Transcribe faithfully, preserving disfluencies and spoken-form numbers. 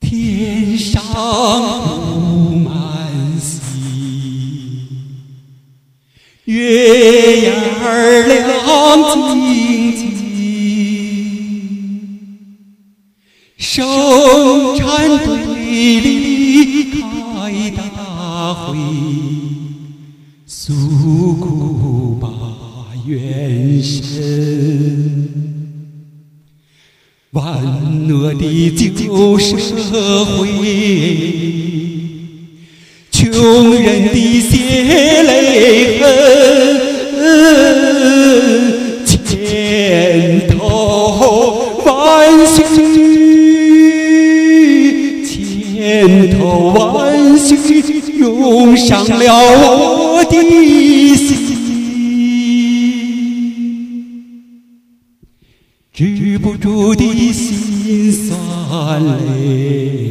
天上布满喜，月牙儿亮晶晶，生产队里开大会，诉苦把冤伸。万恶的旧社会，穷人的血泪痕，千头万绪，千头万绪涌上了我的心，止不住的心酸泪。